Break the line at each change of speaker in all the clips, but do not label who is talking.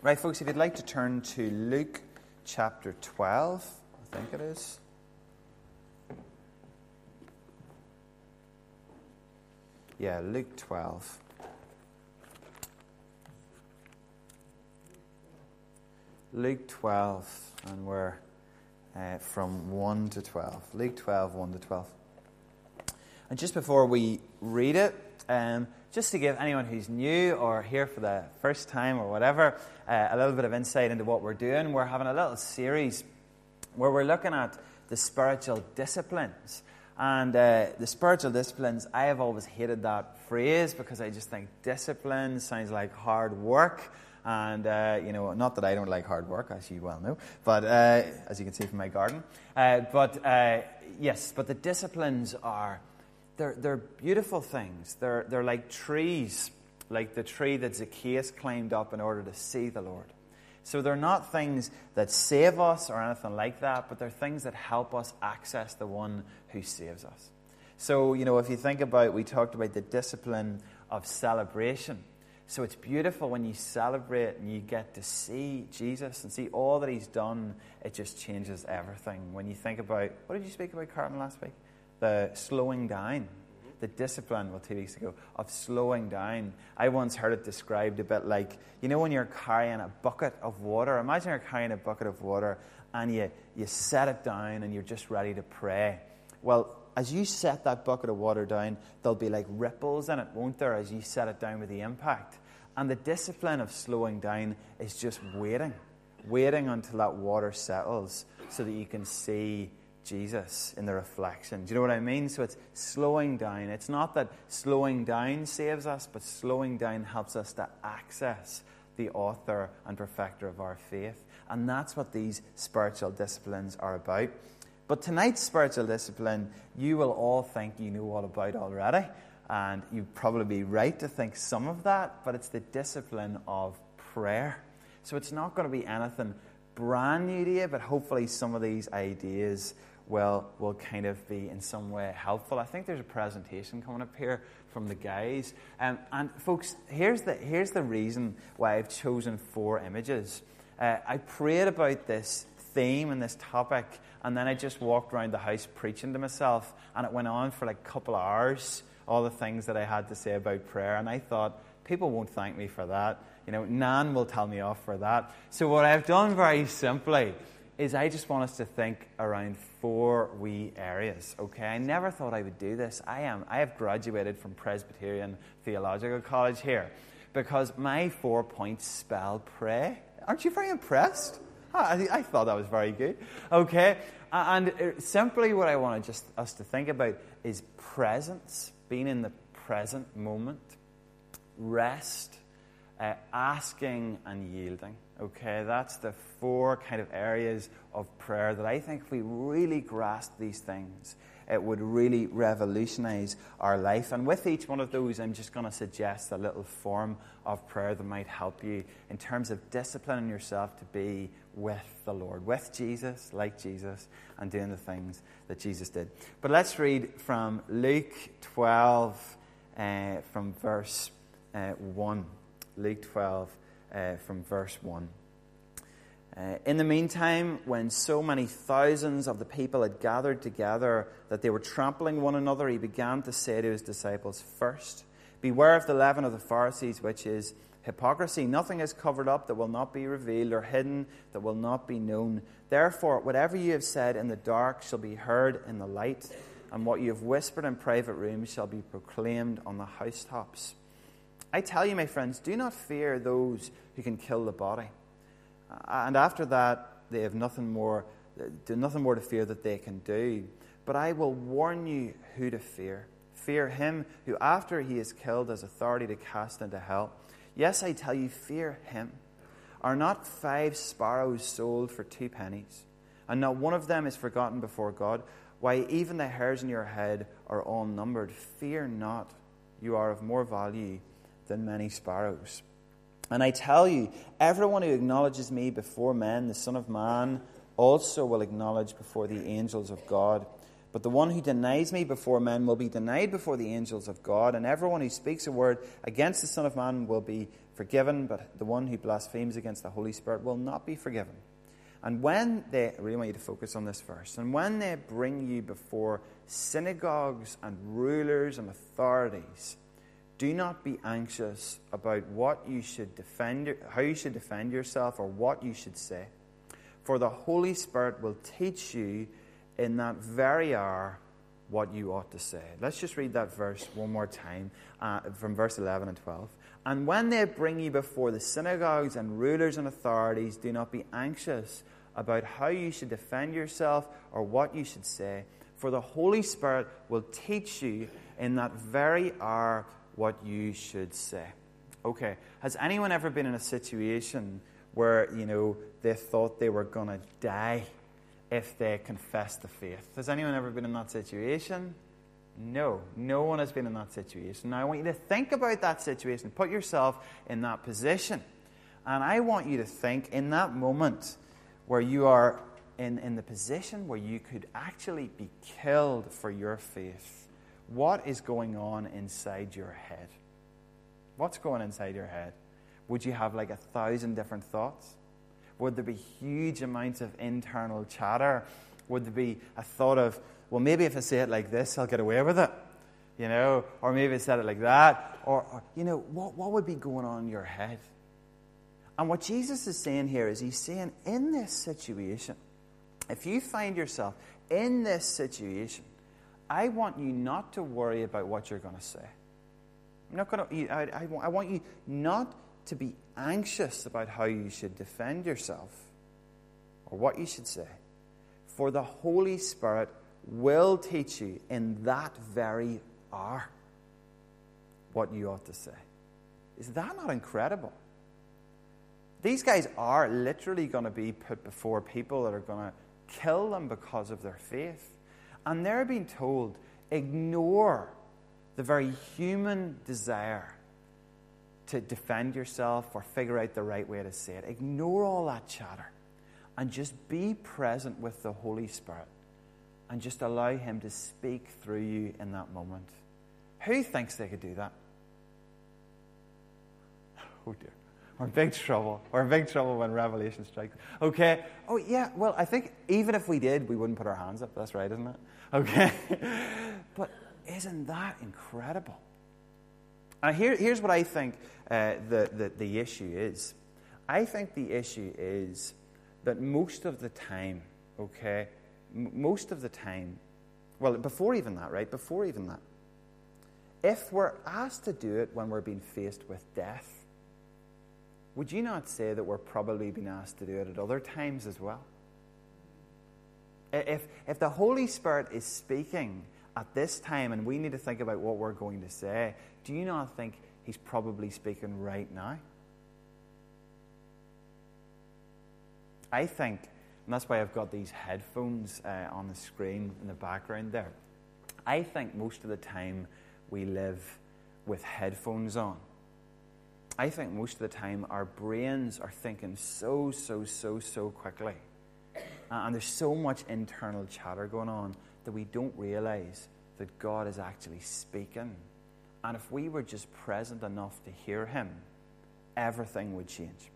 Right, folks, if you'd like to turn to Luke chapter 12, I think it is. Yeah, Luke 12. Luke 12, and we're from 1 to 12. Luke 12, 1 to 12. And just before we read it, just to give anyone who's new or here for the first time or whatever, a little bit of insight into what we're doing. We're having a little series where we're looking at the spiritual disciplines. And the spiritual disciplines, I have always hated that phrase because I just think discipline sounds like hard work. And, not that I don't like hard work, as you well know, but as you can see from my garden. Yes, but the disciplines are... They're beautiful things. They're like trees, like the tree that Zacchaeus climbed up in order to see the Lord. So they're not things that save us or anything like that, but they're things that help us access the one who saves us. So, if you think about, we talked about the discipline of celebration. So it's beautiful when you celebrate and you get to see Jesus and see all that he's done. It just changes everything. When you think about, what did you speak about, Carlton, last week? The slowing down, the discipline, 2 weeks ago, of slowing down. I once heard it described a bit like, when you're carrying a bucket of water. Imagine you're carrying a bucket of water and you set it down and you're just ready to pray. Well, as you set that bucket of water down, there'll be like ripples in it, won't there, as you set it down with the impact. And the discipline of slowing down is just waiting until that water settles so that you can see Jesus in the reflection. Do you know what I mean? So it's slowing down. It's not that slowing down saves us, but slowing down helps us to access the author and perfecter of our faith. And that's what these spiritual disciplines are about. But tonight's spiritual discipline, you will all think you know all about already. And you'd probably be right to think some of that, but it's the discipline of prayer. So it's not going to be anything brand new to you, but hopefully some of these ideas will kind of be in some way helpful. I think there's a presentation coming up here from the guys. And folks, here's the reason why I've chosen 4 images. I prayed about this theme and this topic, and then I just walked around the house preaching to myself, and it went on for like a couple of hours, all the things that I had to say about prayer. And I thought, people won't thank me for that. Nan will tell me off for that. So what I've done very simply is I just want us to think around 4 wee areas, okay? I never thought I would do this. I have graduated from Presbyterian Theological College here because my 4 points spell pray. Aren't you very impressed? I thought that was very good, okay? And simply what I want us to think about is presence, being in the present moment, rest, asking and yielding. Okay, that's the 4 kind of areas of prayer that I think if we really grasp these things, it would really revolutionize our life. And with each one of those, I'm just going to suggest a little form of prayer that might help you in terms of disciplining yourself to be with the Lord, with Jesus, like Jesus, and doing the things that Jesus did. But let's read from Luke 12, from verse 1. Luke 12, from verse 1. In the meantime, when so many thousands of the people had gathered together that they were trampling one another, he began to say to his disciples, "First, beware of the leaven of the Pharisees, which is hypocrisy. Nothing is covered up that will not be revealed, or hidden that will not be known. Therefore, whatever you have said in the dark shall be heard in the light, and what you have whispered in private rooms shall be proclaimed on the housetops. I tell you, my friends, do not fear those who can kill the body. And after that, they have nothing more to fear that they can do. But I will warn you who to fear. Fear him who, after he is killed, has authority to cast into hell. Yes, I tell you, fear him. Are not 5 sparrows sold for 2 pennies? And not one of them is forgotten before God? Why, even the hairs in your head are all numbered. Fear not. You are of more value than many sparrows. And I tell you, everyone who acknowledges me before men, the Son of Man also will acknowledge before the angels of God. But the one who denies me before men will be denied before the angels of God, and everyone who speaks a word against the Son of Man will be forgiven, but the one who blasphemes against the Holy Spirit will not be forgiven. And when I really want you to focus on this verse, and when they bring you before synagogues and rulers and authorities, do not be anxious about how you should defend yourself or what you should say. For the Holy Spirit will teach you in that very hour what you ought to say. Let's just read that verse one more time from verse 11 and 12. And when they bring you before the synagogues and rulers and authorities, do not be anxious about how you should defend yourself or what you should say. For the Holy Spirit will teach you in that very hour what you should say. Okay, has anyone ever been in a situation where, they thought they were going to die if they confessed the faith? Has anyone ever been in that situation? No one has been in that situation. Now I want you to think about that situation. Put yourself in that position. And I want you to think in that moment where you are in the position where you could actually be killed for your faith. What is going on inside your head? What's going inside your head? Would you have 1,000 different thoughts? Would there be huge amounts of internal chatter? Would there be a thought of, well, maybe if I say it like this, I'll get away with it? Or maybe I said it like that? Or what would be going on in your head? And what Jesus is saying here is he's saying, in this situation, if you find yourself in this situation, I want you not to worry about what you're going to say. I want you not to be anxious about how you should defend yourself or what you should say. For the Holy Spirit will teach you in that very hour what you ought to say. Is that not incredible? These guys are literally going to be put before people that are going to kill them because of their faith. And they're being told, ignore the very human desire to defend yourself or figure out the right way to say it. Ignore all that chatter and just be present with the Holy Spirit and just allow Him to speak through you in that moment. Who thinks they could do that? Oh dear. We're in big trouble. We're in big trouble when Revelation strikes. Okay. Oh, yeah. Well, I think even if we did, we wouldn't put our hands up. That's right, isn't it? Okay. But isn't that incredible? And here's what I think the issue is. I think the issue is that most of the time, well, before even that, if we're asked to do it when we're being faced with death, would you not say that we're probably being asked to do it at other times as well? If the Holy Spirit is speaking at this time and we need to think about what we're going to say, do you not think He's probably speaking right now? I think, and that's why I've got these headphones on the screen in the background there, I think most of the time we live with headphones on. I think most of the time our brains are thinking so quickly. And there's so much internal chatter going on that we don't realize that God is actually speaking. And if we were just present enough to hear Him, everything would change.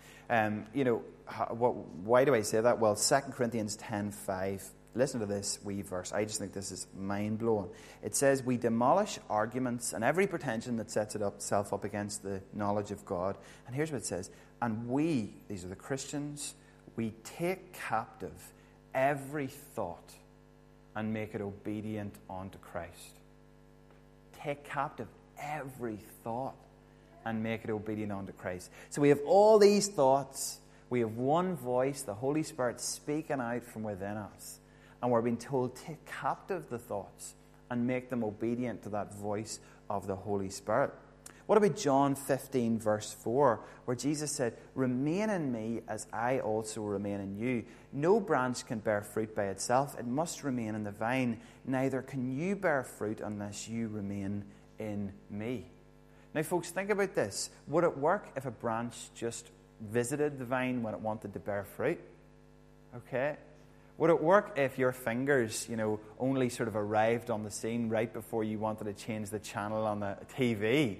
Why do I say that? Well, 2 Corinthians 10:5. Listen to this wee verse. I just think this is mind-blowing. It says, we demolish arguments and every pretension that sets itself up against the knowledge of God. And here's what it says. And we, these are the Christians, we take captive every thought and make it obedient unto Christ. Take captive every thought and make it obedient unto Christ. So we have all these thoughts. We have one voice, the Holy Spirit speaking out from within us. And we're being told, take captive the thoughts and make them obedient to that voice of the Holy Spirit. What about John 15, verse 4, where Jesus said, remain in me as I also remain in you. No branch can bear fruit by itself. It must remain in the vine. Neither can you bear fruit unless you remain in me. Now, folks, think about this. Would it work if a branch just visited the vine when it wanted to bear fruit? Okay. Would it work if your fingers, only sort of arrived on the scene right before you wanted to change the channel on the TV?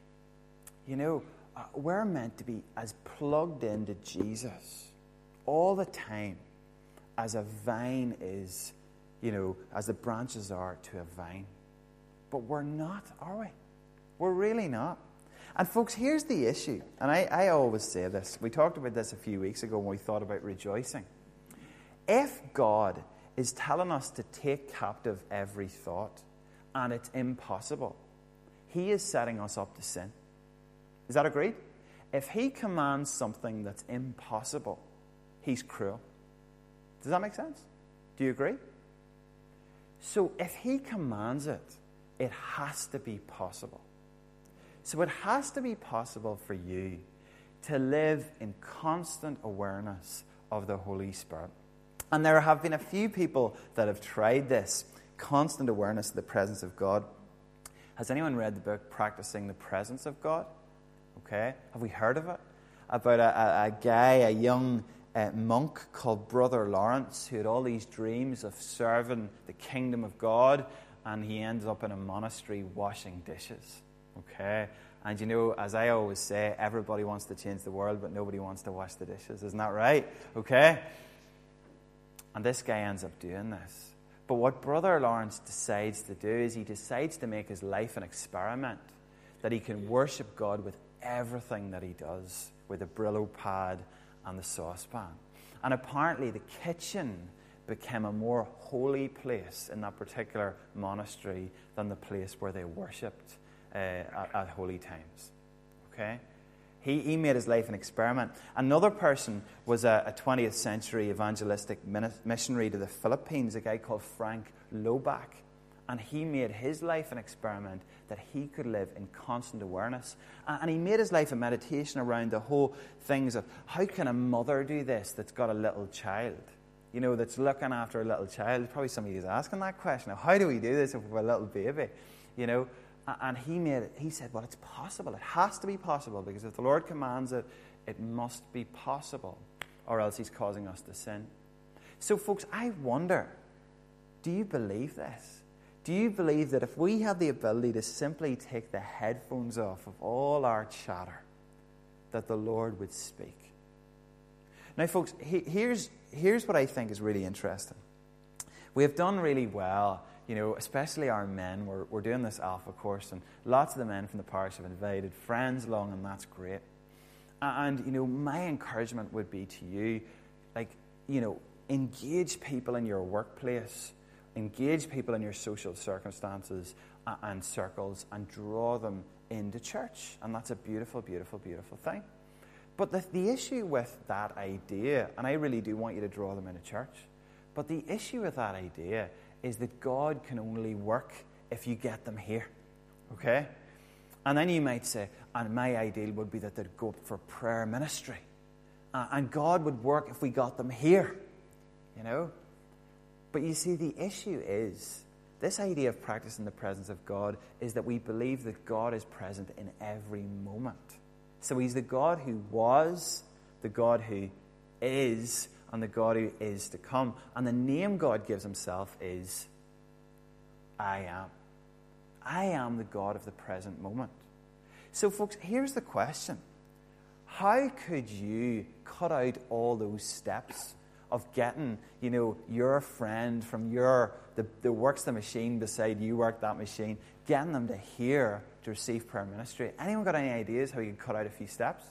We're meant to be as plugged into Jesus all the time as a vine is, as the branches are to a vine. But we're not, are we? We're really not. And folks, here's the issue. And I always say this. We talked about this a few weeks ago when we thought about rejoicing. If God is telling us to take captive every thought, and it's impossible, he is setting us up to sin. Is that agreed? If he commands something that's impossible, he's cruel. Does that make sense? Do you agree? So if he commands it, it has to be possible. So it has to be possible for you to live in constant awareness of the Holy Spirit. And there have been a few people that have tried this, constant awareness of the presence of God. Has anyone read the book Practicing the Presence of God? Okay. Have we heard of it? About a guy, a young monk called Brother Lawrence, who had all these dreams of serving the kingdom of God, and he ends up in a monastery washing dishes. Okay. And as I always say, everybody wants to change the world, but nobody wants to wash the dishes. Isn't that right? Okay. And this guy ends up doing this. But what Brother Lawrence decides to do is he decides to make his life an experiment, that he can worship God with everything that he does, with the Brillo pad and the saucepan. And apparently the kitchen became a more holy place in that particular monastery than the place where they worshipped at holy times. Okay? He made his life an experiment. Another person was a 20th century evangelistic missionary to the Philippines, a guy called Frank Loback. And he made his life an experiment that he could live in constant awareness. And he made his life a meditation around the whole things of how can a mother do this that's got a little child? That's looking after a little child. Probably somebody is asking that question. How do we do this if we have a little baby? And he said, well, it's possible. It has to be possible, because if the Lord commands it, it must be possible, or else he's causing us to sin. So, folks, I wonder, do you believe this? Do you believe that if we had the ability to simply take the headphones off of all our chatter, that the Lord would speak? Now, folks, here's what I think is really interesting. We have done really well, especially our men. We're doing this Alpha course, and lots of the men from the parish have invited friends along, and that's great. And, my encouragement would be to you, engage people in your workplace, engage people in your social circumstances and circles, and draw them into church. And that's a beautiful, beautiful, beautiful thing. But the issue with that idea, and I really do want you to draw them into church, but the issue with that idea is that God can only work if you get them here. Okay? And then you might say, and my ideal would be that they'd go for prayer ministry. And God would work if we got them here. But you see, the issue is, this idea of practicing the presence of God is that we believe that God is present in every moment. So he's the God who was, the God who is, and the God who is to come. And the name God gives himself is, I am. I am the God of the present moment. So, folks, here's the question. How could you cut out all those steps of getting, your friend from the works the machine beside you work that machine, getting them to hear to receive prayer ministry? Anyone got any ideas how you can cut out a few steps?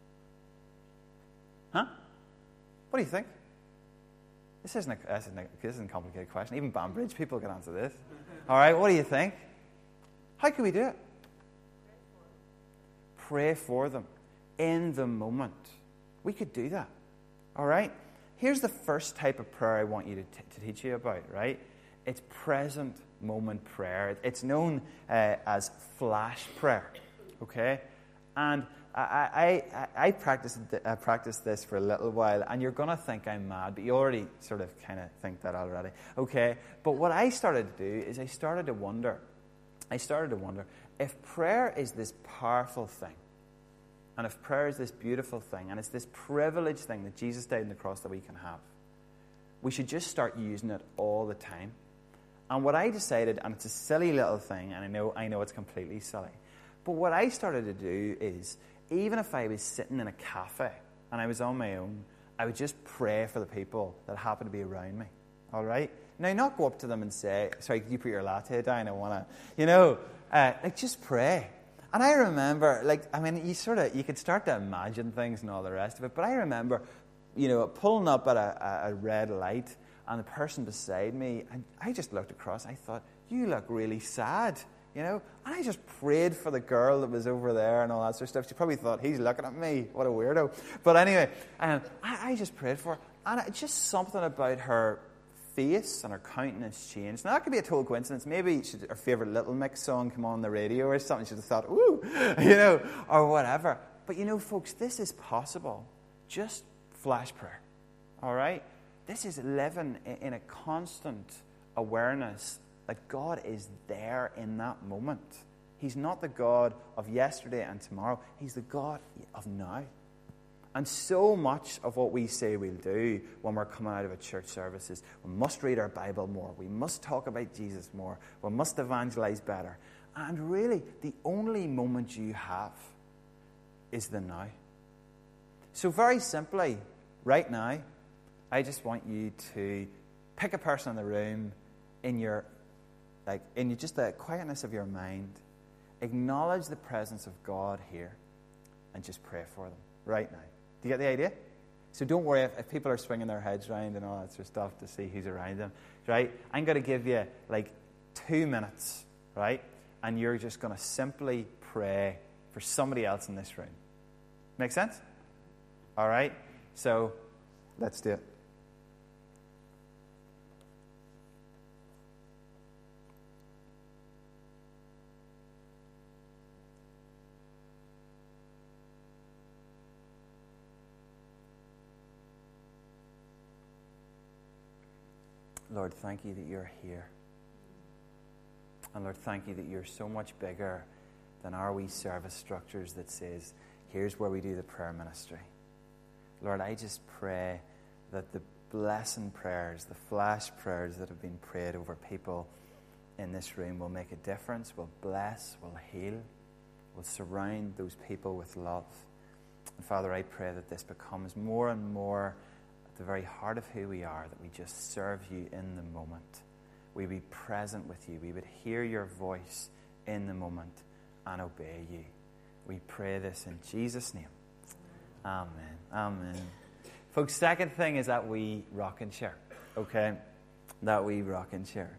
Huh? What do you think? This isn't a complicated question. Even Banbridge people can answer this. All right, what do you think? How can we do it? Pray for them in the moment. We could do that. All right? Here's the first type of prayer I want you to teach you about, right? It's present moment prayer. It's known as flash prayer, okay? And I practiced this for a little while, and you're going to think I'm mad, but you already sort of kind of think that already, okay? But what I started to do is I started to wonder if prayer is this powerful thing, and if prayer is this beautiful thing, and it's this privileged thing that Jesus died on the cross that we can have, we should just start using it all the time. And what I decided, and it's a silly little thing, and I know it's completely silly, but what I started to do is, even if I was sitting in a cafe and I was on my own, I would just pray for the people that happen to be around me. All right? Now, not go up to them and say, sorry, could you put your latte down? I want to, just pray. And I remember, you could start to imagine things and all the rest of it, but I remember, pulling up at a red light, and the person beside me, and I just looked across, I thought, you look really sad, and I just prayed for the girl that was over there and all that sort of stuff. She probably thought, he's looking at me, what a weirdo. But anyway, I just prayed for her, and just something about her face and her countenance changed. Now, that could be a total coincidence. Maybe her favourite Little Mix song come on the radio or something. She just thought, ooh, or whatever. But folks, this is possible. Just flash prayer, all right? This is living in a constant awareness that God is there in that moment. He's not the God of yesterday and tomorrow. He's the God of now. And so much of what we say we'll do when we're coming out of a church service is we must read our Bible more. We must talk about Jesus more. We must evangelize better. And really, the only moment you have is the now. So very simply, right now, I just want you to pick a person in the room in just the quietness of your mind, acknowledge the presence of God here, and just pray for them right now. Do you get the idea? So don't worry if people are swinging their heads around and all that sort of stuff to see who's around them, right? I'm going to give you 2 minutes, right? And you're just going to simply pray for somebody else in this room. Make sense? All right? So let's do it. Lord, thank you that you're here. And Lord, thank you that you're so much bigger than our wee service structures that says, here's where we do the prayer ministry. Lord, I just pray that the blessing prayers, the flash prayers that have been prayed over people in this room will make a difference, will bless, will heal, will surround those people with love. And Father, I pray that this becomes more and more at the very heart of who we are, that we just serve you in the moment. We be present with you. We would hear your voice in the moment and obey you. We pray this in Jesus' name. Amen. Amen. Folks, second thing is that we rock and share. Okay? That we rock and share.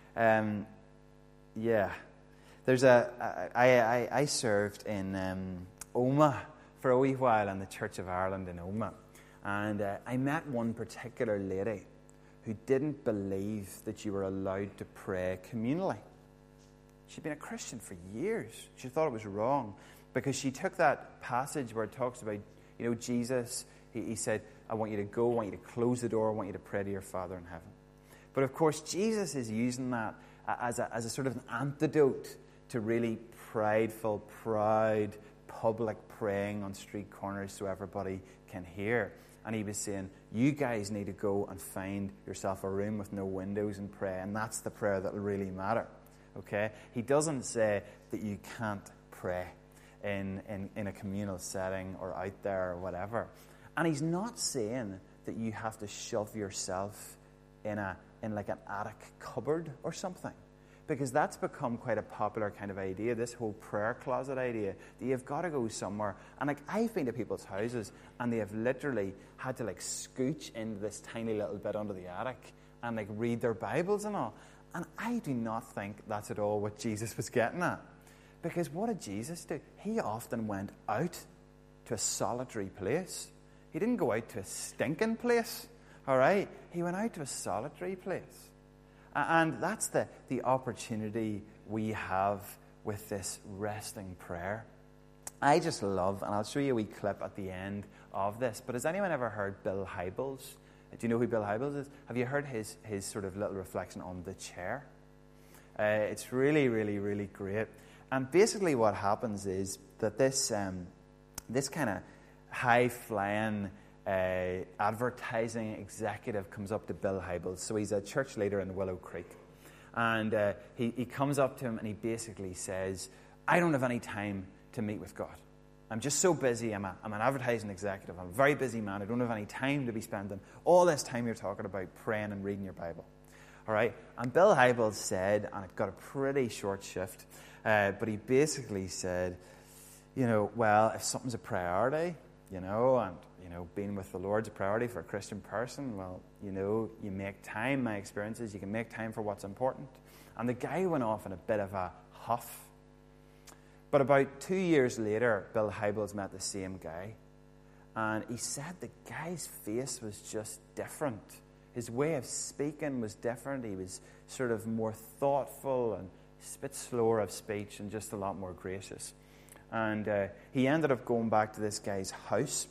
There's I served in Omagh for a wee while in the Church of Ireland in Omagh. And I met one particular lady who didn't believe that you were allowed to pray communally. She'd been a Christian for years. She thought it was wrong because she took that passage where it talks about, Jesus, he said, I want you to go, I want you to close the door, I want you to pray to your Father in heaven. But of course, Jesus is using that as a sort of an antidote to really prideful, proud, public praying on street corners so everybody can hear. And he was saying, you guys need to go and find yourself a room with no windows and pray. And that's the prayer that will really matter. Okay? He doesn't say that you can't pray in a communal setting or out there or whatever. And he's not saying that you have to shove yourself in like an attic cupboard or something. Because that's become quite a popular kind of idea, this whole prayer closet idea, that you've got to go somewhere. And I've been to people's houses, and they have literally had to scooch into this tiny little bit under the attic and read their Bibles and all. And I do not think that's at all what Jesus was getting at. Because what did Jesus do? He often went out to a solitary place. He didn't go out to a stinking place, all right? He went out to a solitary place. And that's the opportunity we have with this resting prayer. I just love, and I'll show you a wee clip at the end of this, but has anyone ever heard Bill Hybels? Do you know who Bill Hybels is? Have you heard his sort of little reflection on the chair? It's really, really, really great. And basically what happens is that this kind of high-flying advertising executive comes up to Bill Hybels. So he's a church leader in Willow Creek. And he comes up to him and he basically says, I don't have any time to meet with God. I'm just so busy. I'm an advertising executive. I'm a very busy man. I don't have any time to be spending all this time you're talking about praying and reading your Bible. All right? And Bill Hybels said, and it got a pretty short shift, but he basically said, well, if something's a priority, and, being with the Lord's a priority for a Christian person, well, you make time. My experience is you can make time for what's important. And the guy went off in a bit of a huff. But about 2 years later, Bill Hybels met the same guy. And he said the guy's face was just different. His way of speaking was different. He was sort of more thoughtful and a bit slower of speech and just a lot more gracious. And he ended up going back to this guy's house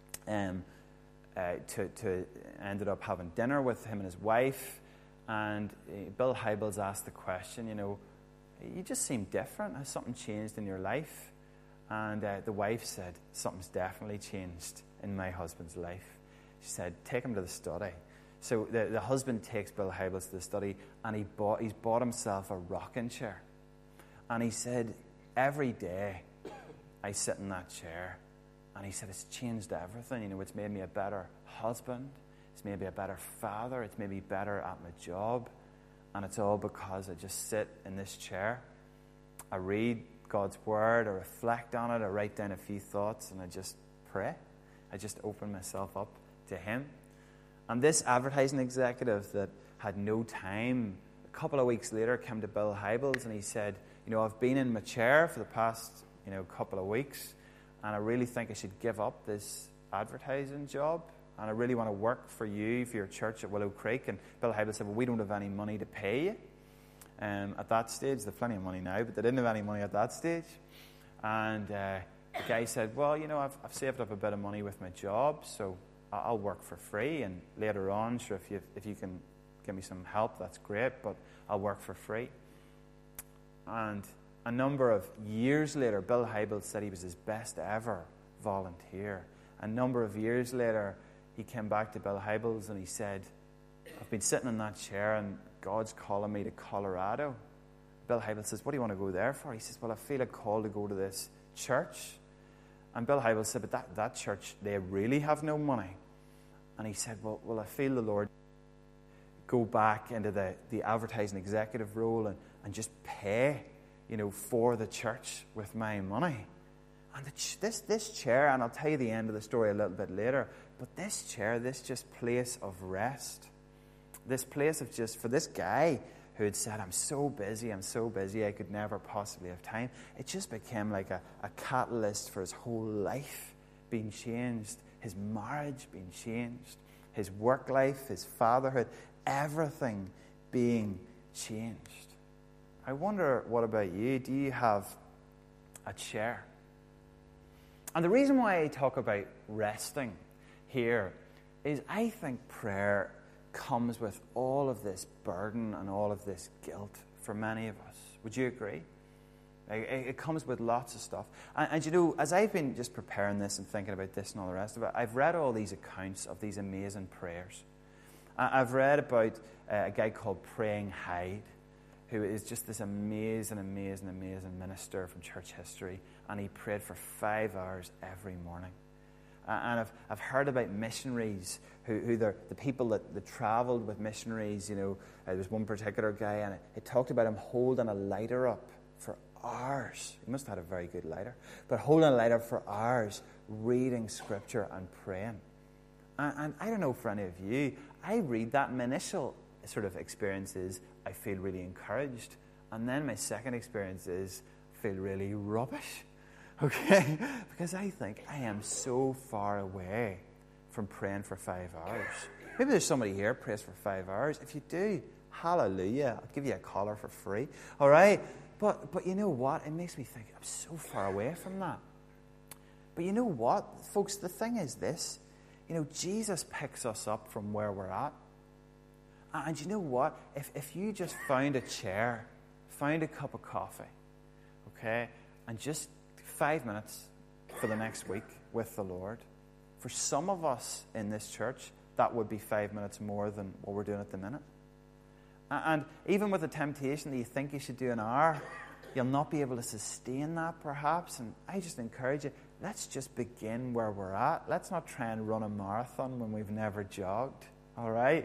to ended up having dinner with him and his wife. And Bill Hybels asked the question, you just seem different. Has something changed in your life? And the wife said, something's definitely changed in my husband's life. She said, take him to the study. So the husband takes Bill Hybels to the study, and he's bought himself a rocking chair. And he said, every day I sit in that chair. And he said, it's changed everything. It's made me a better husband. It's made me a better father. It's made me better at my job. And it's all because I just sit in this chair. I read God's Word, I reflect on it, I write down a few thoughts, and I just pray. I just open myself up to Him. And this advertising executive that had no time, a couple of weeks later came to Bill Hybels and he said, I've been in my chair for the past, couple of weeks, and I really think I should give up this advertising job. And I really want to work for you, for your church at Willow Creek. And Bill Hybels said, well, we don't have any money to pay you. At that stage, they have plenty of money now, but they didn't have any money at that stage. And the guy said, well, I've saved up a bit of money with my job, so I'll work for free. And later on, sure, if you can give me some help, that's great, but I'll work for free. And a number of years later, Bill Hybels said he was his best ever volunteer. A number of years later, he came back to Bill Hybels and he said, I've been sitting in that chair and God's calling me to Colorado. Bill Hybels says, what do you want to go there for? He says, well, I feel a call to go to this church. And Bill Hybels said, but that church, they really have no money. And he said, well, I feel the Lord go back into the advertising executive role and just pay, for the church with my money. And this chair, and I'll tell you the end of the story a little bit later, but this chair, this just place of rest, this place of just, for this guy who had said, I'm so busy, I could never possibly have time, it just became like a catalyst for his whole life being changed, his marriage being changed, his work life, his fatherhood, everything being changed. I wonder, what about you? Do you have a chair? And the reason why I talk about resting here is I think prayer comes with all of this burden and all of this guilt for many of us. Would you agree? It comes with lots of stuff. And as I've been just preparing this and thinking about this and all the rest of it, I've read all these accounts of these amazing prayers. I've read about a guy called Praying Hyde, who is just this amazing minister from church history, and he prayed for 5 hours every morning. And I've heard about missionaries who the people that travelled with missionaries. There was one particular guy, and it talked about him holding a lighter up for hours. He must have had a very good lighter, but holding a lighter for hours, reading scripture and praying. And I don't know for any of you, I read that, and my initial sort of experience is I feel really encouraged, and then my second experience is feel really rubbish. Okay? Because I think I am so far away from praying for 5 hours. Maybe there's somebody here who prays for 5 hours. If you do, hallelujah. I'll give you a collar for free. All right? But you know what? It makes me think I'm so far away from that. But you know what, folks? The thing is this. Jesus picks us up from where we're at. And you know what? If you just found a chair, found a cup of coffee, okay, and just 5 minutes for the next week with the Lord, For some of us in this church, that would be 5 minutes more than what we're doing at the minute. And even with the temptation that you think you should do an hour, you'll not be able to sustain that perhaps. And I just encourage you, let's just begin where we're at. Let's not try and run a marathon when we've never jogged. All right?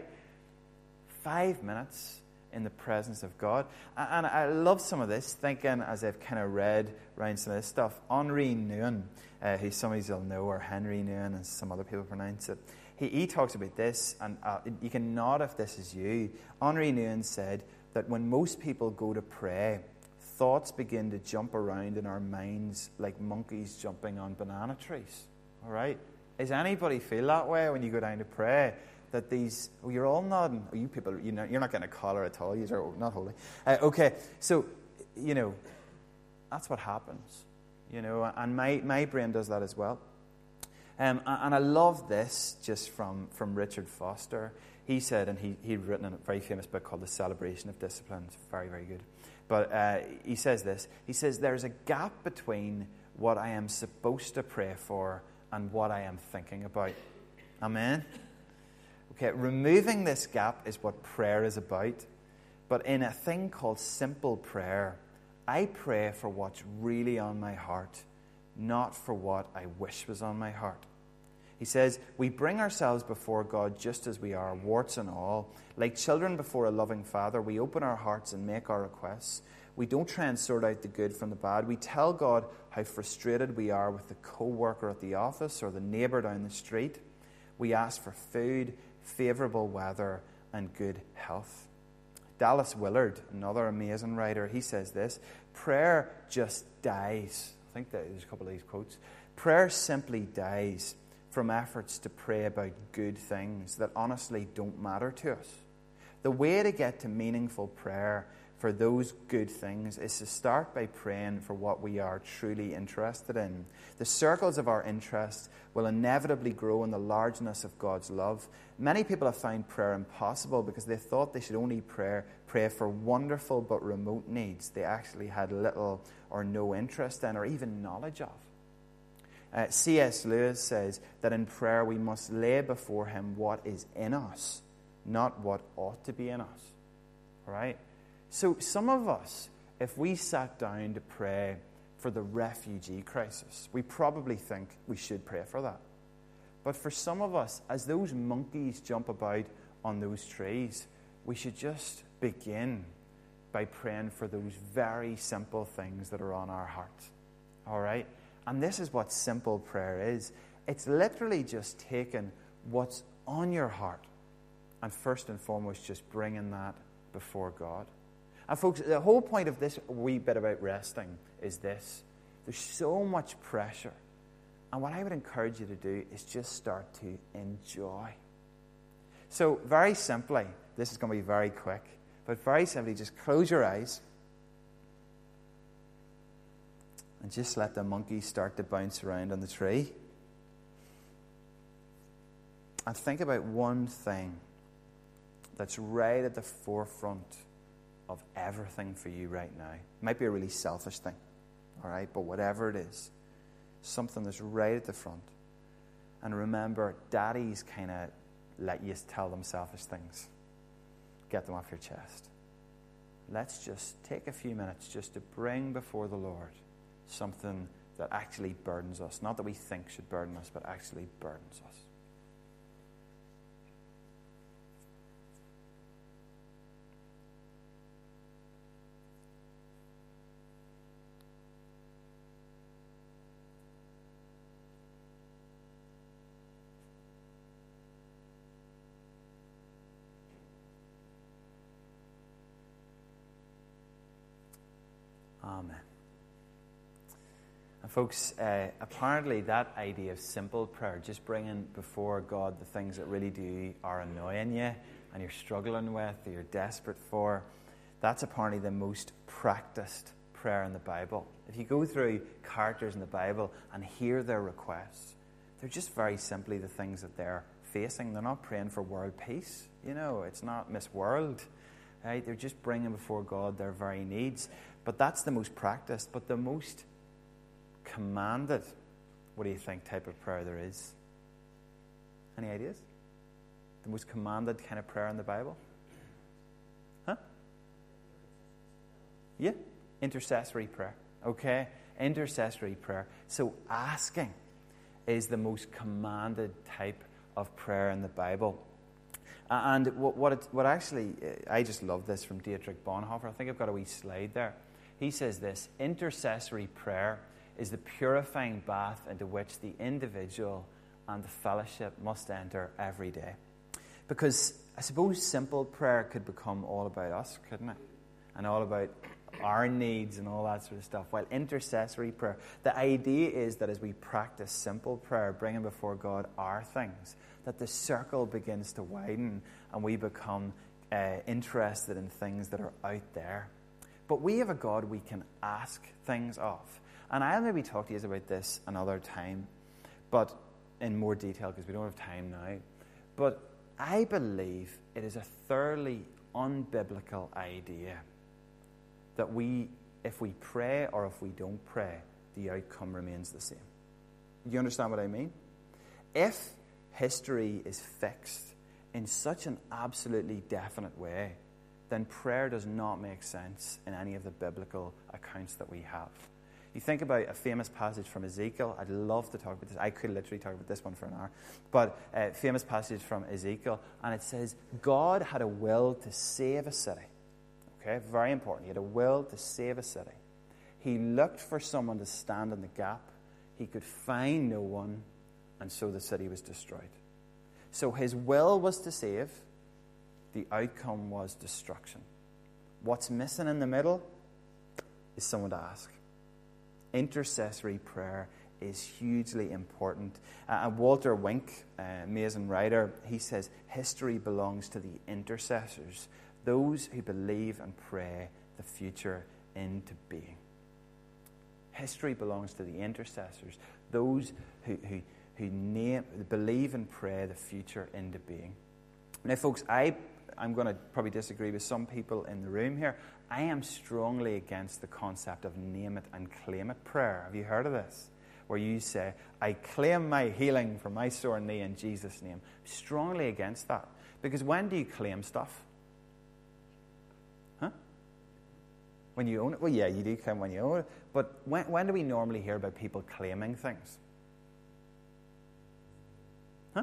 5 minutes in the presence of God. And I love some of this, thinking as I've kind of read around some of this stuff. Henri Nouwen, who some of you will know, or Henry Nouwen, as some other people pronounce it. He talks about this, and you can nod if this is you. Henri Nouwen said that when most people go to pray, thoughts begin to jump around in our minds like monkeys jumping on banana trees. All right? Does anybody feel that way when you go down to pray? That these, you're all nodding. You people, you're not getting a collar at all. You're not holy. Okay, so, that's what happens. And my brain does that as well. And I love this just from Richard Foster. He said, and he'd written a very famous book called The Celebration of Discipline. It's very, very good. But he says this. He says, there's a gap between what I am supposed to pray for and what I am thinking about. Amen? Okay, removing this gap is what prayer is about. But in a thing called simple prayer, I pray for what's really on my heart, not for what I wish was on my heart. He says, we bring ourselves before God just as we are, warts and all. Like children before a loving father, we open our hearts and make our requests. We don't try and sort out the good from the bad. We tell God how frustrated we are with the co-worker at the office or the neighbour down the street. We ask for food, favourable weather, and good health. Dallas Willard, another amazing writer, he says this, prayer just dies. I think there's a couple of these quotes. Prayer simply dies from efforts to pray about good things that honestly don't matter to us. The way to get to meaningful prayer for those good things is to start by praying for what we are truly interested in. The circles of our interest will inevitably grow in the largeness of God's love. Many people have found prayer impossible because they thought they should only pray for wonderful but remote needs they actually had little or no interest in or even knowledge of. C.S. Lewis says that in prayer we must lay before him what is in us, not what ought to be in us. All right? So some of us, if we sat down to pray for the refugee crisis, we probably think we should pray for that. But for some of us, as those monkeys jump about on those trees, we should just begin by praying for those very simple things that are on our hearts. All right? And this is what simple prayer is. It's literally just taking what's on your heart and first and foremost just bringing that before God. And folks, the whole point of this wee bit about resting is this. There's so much pressure. And what I would encourage you to do is just start to enjoy. So very simply, this is going to be very quick, but very simply just close your eyes and just let the monkey start to bounce around on the tree. And think about one thing that's right at the forefront of everything for you right now. It might be a really selfish thing, all right? But whatever it is, something that's right at the front. And remember, daddies kind of let you tell them selfish things. Get them off your chest. Let's just take a few minutes just to bring before the Lord something that actually burdens us. Not that we think should burden us, but actually burdens us. Amen. And folks, apparently that idea of simple prayer, just bringing before God the things that really are annoying you and you're struggling with or you're desperate for, that's apparently the most practiced prayer in the Bible. If you go through characters in the Bible and hear their requests, they're just very simply the things that they're facing. They're not praying for world peace. It's not Miss World. Right? They're just bringing before God their very needs. But that's the most practiced. But the most commanded, what do you think, type of prayer there is? Any ideas? The most commanded kind of prayer in the Bible? Huh? Yeah, intercessory prayer. Okay, intercessory prayer. So asking is the most commanded type of prayer in the Bible. And what actually, I just love this from Dietrich Bonhoeffer. I think I've got a wee slide there. He says this: intercessory prayer is the purifying bath into which the individual and the fellowship must enter every day. Because I suppose simple prayer could become all about us, couldn't it? And all about our needs and all that sort of stuff. While intercessory prayer, the idea is that as we practice simple prayer, bringing before God our things, that the circle begins to widen and we become interested in things that are out there. But we have a God we can ask things of. And I'll maybe talk to you about this another time, but in more detail because we don't have time now. But I believe it is a thoroughly unbiblical idea that if we pray or if we don't pray, the outcome remains the same. Do you understand what I mean? If history is fixed in such an absolutely definite way, then prayer does not make sense in any of the biblical accounts that we have. You think about a famous passage from Ezekiel. I'd love to talk about this. I could literally talk about this one for an hour. But a famous passage from Ezekiel, and it says, God had a will to save a city. Okay, very important. He had a will to save a city. He looked for someone to stand in the gap. He could find no one, and so the city was destroyed. So his will was to save. The outcome was destruction. What's missing in the middle is someone to ask. Intercessory prayer is hugely important. Walter Wink, amazing writer, he says, history belongs to the intercessors, those who believe and pray the future into being. History belongs to the intercessors, those who believe and pray the future into being. Now, folks, I'm going to probably disagree with some people in the room here. I am strongly against the concept of name it and claim it prayer. Have you heard of this? Where you say, I claim my healing from my sore knee in Jesus' name. Strongly against that. Because when do you claim stuff? Huh? When you own it? Well, yeah, you do claim when you own it. But when do we normally hear about people claiming things? Huh?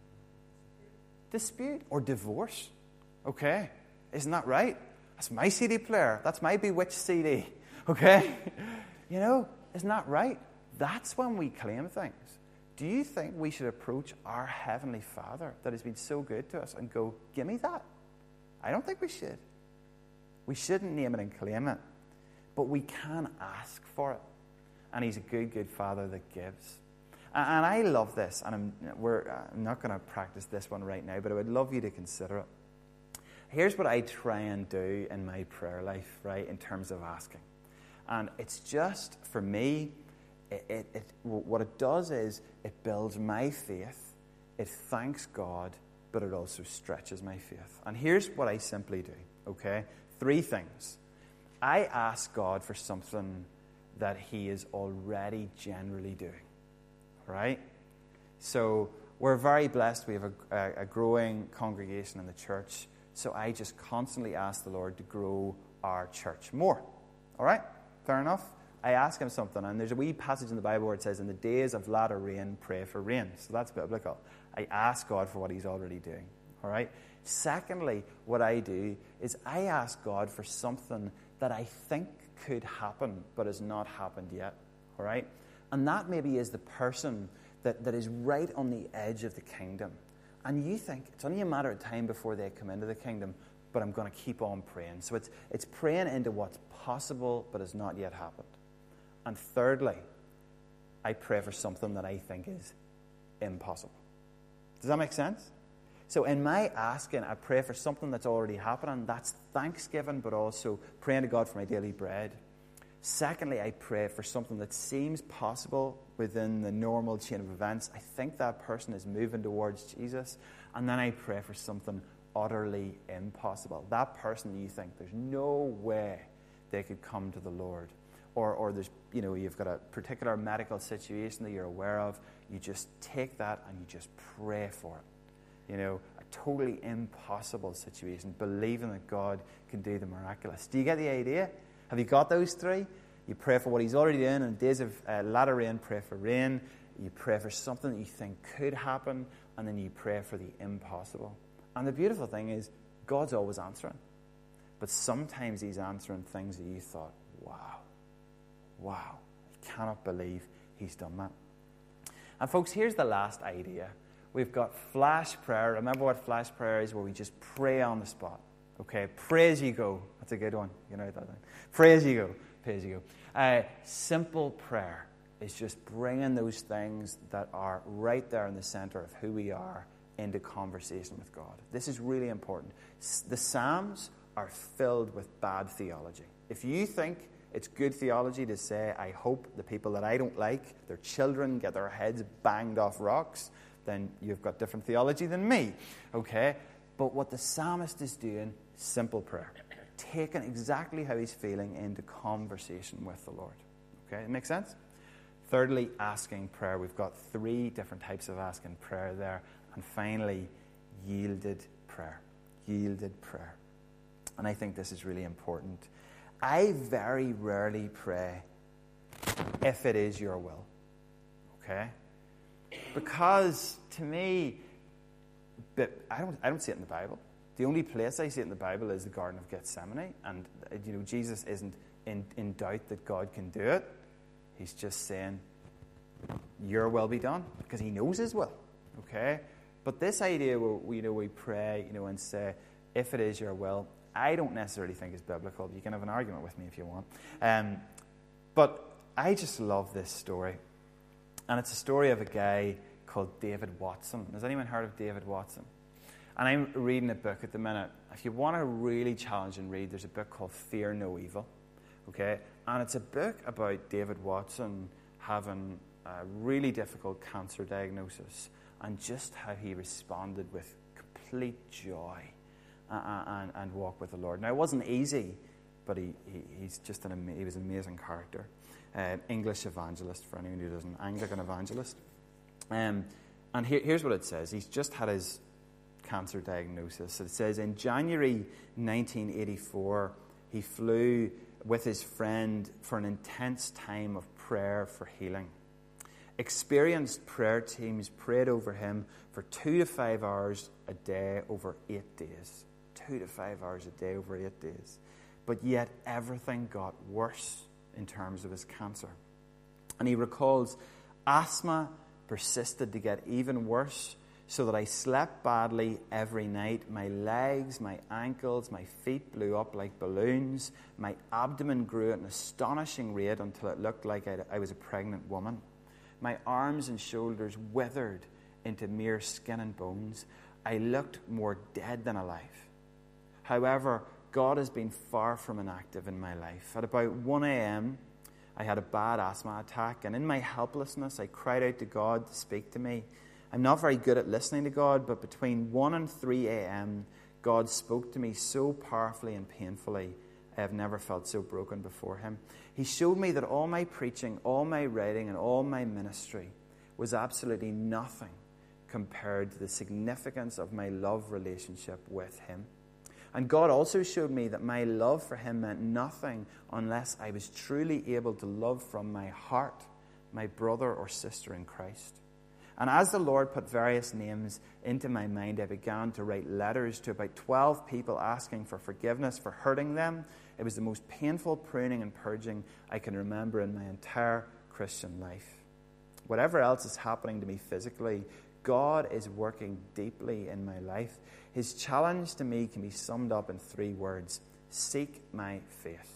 Dispute or divorce. Okay, isn't that right? That's my CD player. That's my Bewitched CD. Okay? You know, isn't that right? That's when we claim things. Do you think we should approach our Heavenly Father that has been so good to us and go, give me that? I don't think we should. We shouldn't name it and claim it. But we can ask for it. And He's a good, good Father that gives. And I love this. And I'm not going to practice this one right now, but I would love you to consider it. Here's what I try and do in my prayer life, right, in terms of asking. And it's just, for me, what it does is it builds my faith, it thanks God, but it also stretches my faith. And here's what I simply do, okay? 3 things. I ask God for something that He is already generally doing, right? So we're very blessed. We have a growing congregation in the church. So I just constantly ask the Lord to grow our church more. All right? Fair enough? I ask Him something, and there's a wee passage in the Bible where it says, in the days of latter rain, pray for rain. So that's biblical. I ask God for what He's already doing. All right? Secondly, what I do is I ask God for something that I think could happen, but has not happened yet. All right? And that maybe is the person that is right on the edge of the kingdom. And you think it's only a matter of time before they come into the kingdom, but I'm going to keep on praying. So it's praying into what's possible but has not yet happened. And thirdly, I pray for something that I think is impossible. Does that make sense? So in my asking, I pray for something that's already happening. That's thanksgiving, but also praying to God for my daily bread. Secondly, I pray for something that seems possible within the normal chain of events. I think that person is moving towards Jesus. And then I pray for something utterly impossible. That person you think there's no way they could come to the Lord. Or there's, you've got a particular medical situation that you're aware of. you just take that and you just pray for it. You know, a totally impossible situation, believing that God can do the miraculous. Do you get the idea? Have you got those three? You pray for what he's already doing. In days of latter rain, pray for rain. You pray for something that you think could happen, and then you pray for the impossible. And the beautiful thing is, God's always answering. But sometimes he's answering things that you thought, wow, I cannot believe he's done that. And folks, here's the last idea. We've got flash prayer. Remember what flash prayer is, where we just pray on the spot. Okay, pray as you go. That's a good one. You know that thing. Pray as you go. Pray as you go. Simple prayer is just bringing those things that are right there in the center of who we are into conversation with God. This is really important. The Psalms are filled with bad theology. If you think it's good theology to say, I hope the people that I don't like, their children, get their heads banged off rocks, then you've got different theology than me. Okay? But what the psalmist is doing, simple prayer. Taking exactly how he's feeling into conversation with the Lord. Okay? It makes sense? Thirdly, asking prayer. We've got 3 different types of asking prayer there. And finally, yielded prayer. Yielded prayer. And I think this is really important. I very rarely pray, if it is your will. Okay? Because to me, but I don't see it in the Bible. The only place I see it in the Bible is the Garden of Gethsemane. And you know, Jesus isn't in doubt that God can do it. He's just saying, your will be done, because he knows his will. Okay? But this idea where we pray, and say, if it is your will, I don't necessarily think is biblical. You can have an argument with me if you want. But I just love this story. And it's a story of a guy called David Watson. Has anyone heard of David Watson? And I'm reading a book at the minute. If you want to really challenge and read, there's a book called Fear No Evil. Okay? And it's a book about David Watson having a really difficult cancer diagnosis and just how he responded with complete joy and walk with the Lord. Now, it wasn't easy, but he's just he was an amazing character. English evangelist, for anyone who doesn't, Anglican evangelist. And here's what it says. He's just had his cancer diagnosis. It says, in January 1984, he flew with his friend for an intense time of prayer for healing. Experienced prayer teams prayed over him for 2 to 5 hours a day over 8 days. 2 to 5 hours a day over 8 days. But yet everything got worse in terms of his cancer. And he recalls, asthma persisted to get even worse, so that I slept badly every night. My legs, my ankles, my feet blew up like balloons. My abdomen grew at an astonishing rate until it looked like I was a pregnant woman. My arms and shoulders withered into mere skin and bones. I looked more dead than alive. However, God has been far from inactive in my life. At about 1 a.m., I had a bad asthma attack, and in my helplessness, I cried out to God to speak to me. I'm not very good at listening to God, but between 1 and 3 a.m., God spoke to me so powerfully and painfully, I have never felt so broken before him. He showed me that all my preaching, all my writing, and all my ministry was absolutely nothing compared to the significance of my love relationship with him. And God also showed me that my love for him meant nothing unless I was truly able to love from my heart my brother or sister in Christ. And as the Lord put various names into my mind, I began to write letters to about 12 people asking for forgiveness for hurting them. It was the most painful pruning and purging I can remember in my entire Christian life. Whatever else is happening to me physically, God is working deeply in my life. His challenge to me can be summed up in 3 words: seek my face.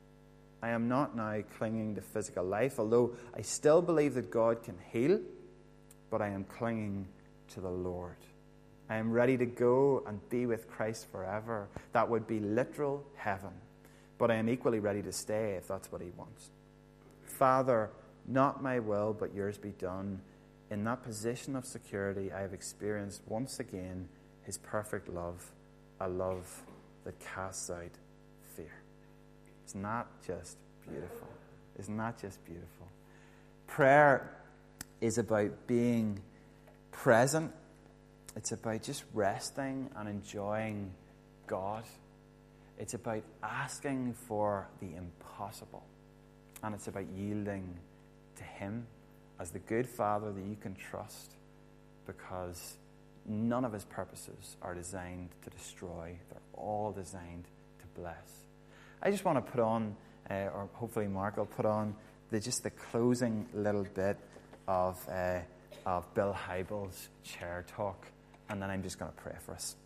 I am not now clinging to physical life, although I still believe that God can heal, but I am clinging to the Lord. I am ready to go and be with Christ forever. That would be literal heaven. But I am equally ready to stay if that's what he wants. Father, not my will, but yours be done. In that position of security, I have experienced once again his perfect love, a love that casts out fear. It's not just beautiful. It's not just beautiful. Prayer is about being present. It's about just resting and enjoying God. It's about asking for the impossible. And it's about yielding to Him as the good Father that you can trust, because none of His purposes are designed to destroy. They're all designed to bless. I just want to put on, or hopefully Mark will put on, just the closing little bit of Bill Hybels' chair talk, and then I'm just going to pray for us.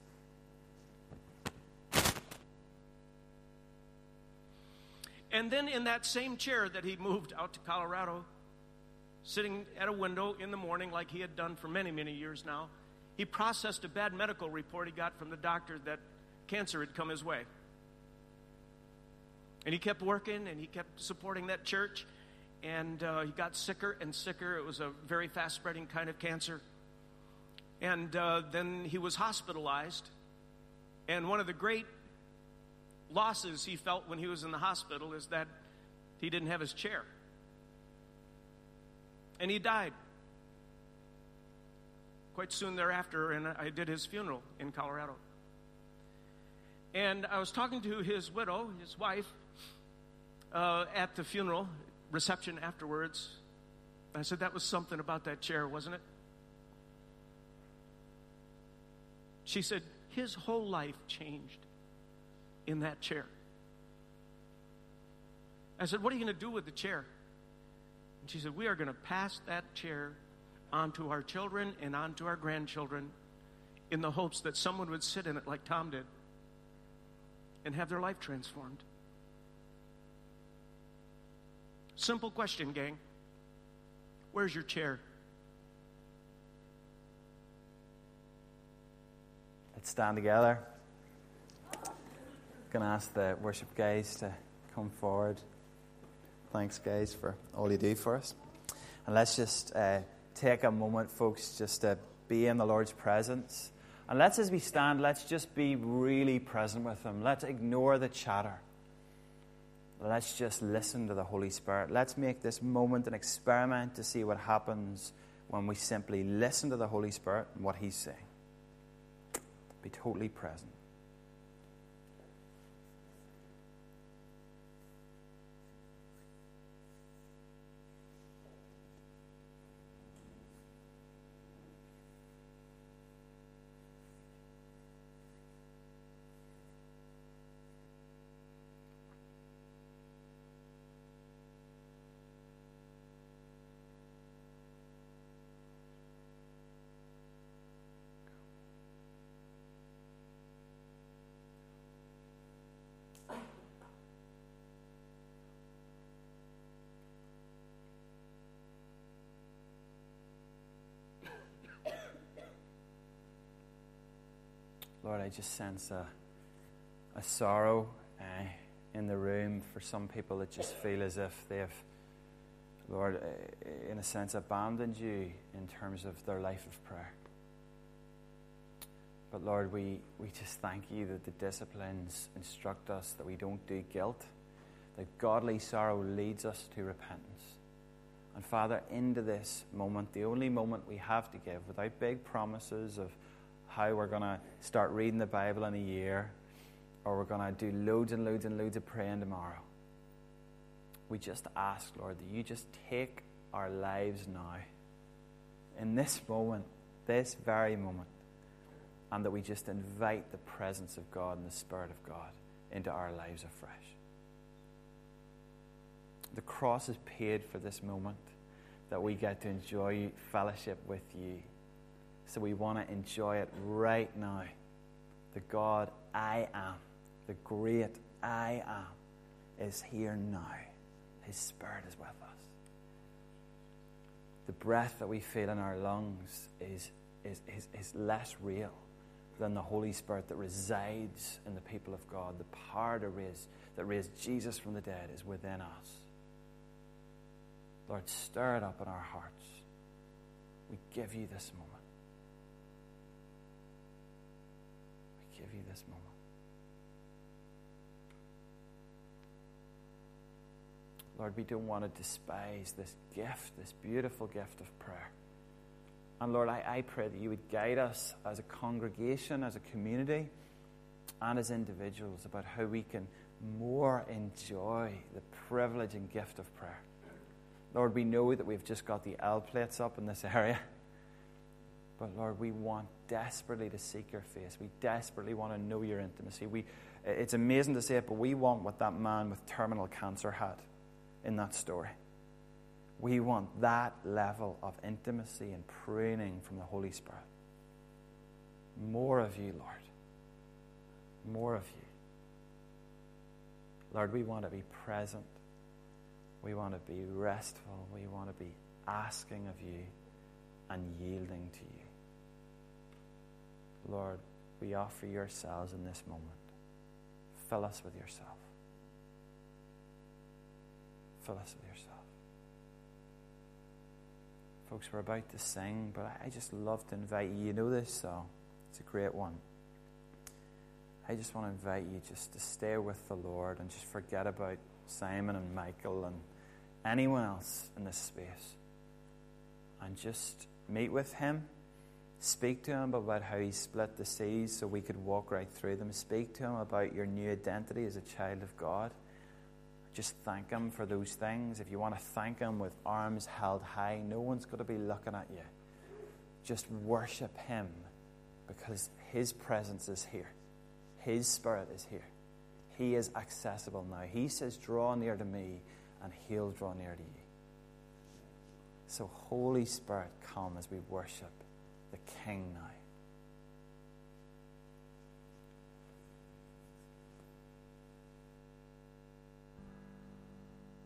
And then in that same chair that he moved out to Colorado, sitting at a window in the morning like he had done for many, many years now, he processed a bad medical report he got from the doctor that cancer had come his way. And he kept working, and he kept supporting that church, and he got sicker and sicker. It was a very fast-spreading kind of cancer. And then he was hospitalized, and one of the great losses he felt when he was in the hospital is that he didn't have his chair. And he died quite soon thereafter, and I did his funeral in Colorado. And I was talking to his widow, his wife, at the funeral reception afterwards. I said, that was something about that chair, wasn't it? She said, his whole life changed in that chair. I said, what are you going to do with the chair? And she said, we are going to pass that chair on to our children and on to our grandchildren in the hopes that someone would sit in it like Tom did and have their life transformed. Simple question, gang. Where's your chair?
Let's stand together. I'm going to ask the worship guys to come forward. Thanks, guys, for all you do for us. And let's just take a moment, folks, just to be in the Lord's presence. And let's, as we stand, let's just be really present with Him. Let's ignore the chatter. Let's just listen to the Holy Spirit. Let's make this moment an experiment to see what happens when we simply listen to the Holy Spirit and what He's saying. Be totally present. Lord, I just sense a sorrow in the room for some people that just feel as if they've, Lord, in a sense, abandoned you in terms of their life of prayer. But Lord, we just thank you that the disciplines instruct us that we don't do guilt, that godly sorrow leads us to repentance. And Father, into this moment, the only moment we have to give, without big promises of how we're going to start reading the Bible in a year, or we're going to do loads and loads and loads of praying tomorrow. We just ask, Lord, that you just take our lives now, in this moment, this very moment, and that we just invite the presence of God and the Spirit of God into our lives afresh. The cross is paid for this moment, that we get to enjoy fellowship with you. So we want to enjoy it right now. The God I am, the great I am, is here now. His Spirit is with us. The breath that we feel in our lungs is less real than the Holy Spirit that resides in the people of God. The power that raised Jesus from the dead is within us. Lord, stir it up in our hearts. We give you this moment. Give you this moment. Lord, we don't want to despise this gift, this beautiful gift of prayer. And Lord, I pray that you would guide us as a congregation, as a community, and as individuals about how we can more enjoy the privilege and gift of prayer. Lord, we know that we've just got the L plates up in this area. But Lord, we want desperately to seek your face. We desperately want to know your intimacy. It's amazing to say it, but we want what that man with terminal cancer had in that story. We want that level of intimacy and pruning from the Holy Spirit. More of you, Lord. More of you. Lord, we want to be present. We want to be restful. We want to be asking of you and yielding to you. Lord, we offer you ourselves in this moment. Fill us with yourself. Fill us with yourself. Folks, we're about to sing, but I just love to invite you. You know this song. It's a great one. I just want to invite you just to stay with the Lord and just forget about Simon and Michael and anyone else in this space. And just meet with him. Speak to him about how he split the seas so we could walk right through them. Speak to him about your new identity as a child of God. Just thank him for those things. If you want to thank him with arms held high, no one's going to be looking at you. Just worship him because his presence is here. His Spirit is here. He is accessible now. He says, draw near to me and he'll draw near to you. So Holy Spirit, come as we worship the King now.